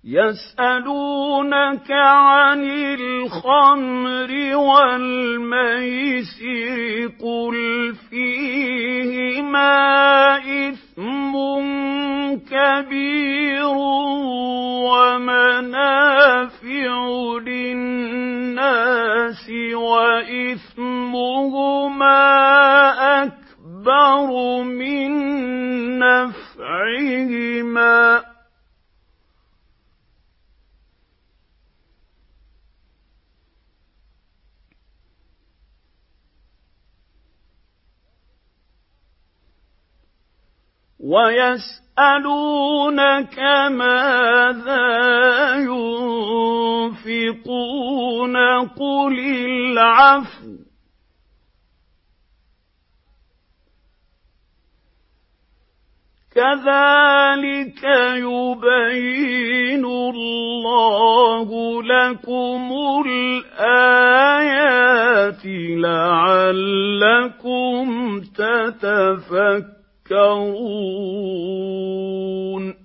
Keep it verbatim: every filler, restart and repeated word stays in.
يسألونك عن الخمر والميسر قل فيهما إثم كبير ومنافع للناس وإثمهما أكبر من نفعهما ويسألونك ماذا ينفقون قل العفو كذلك يبين الله لكم الآيات لعلكم تتفكرون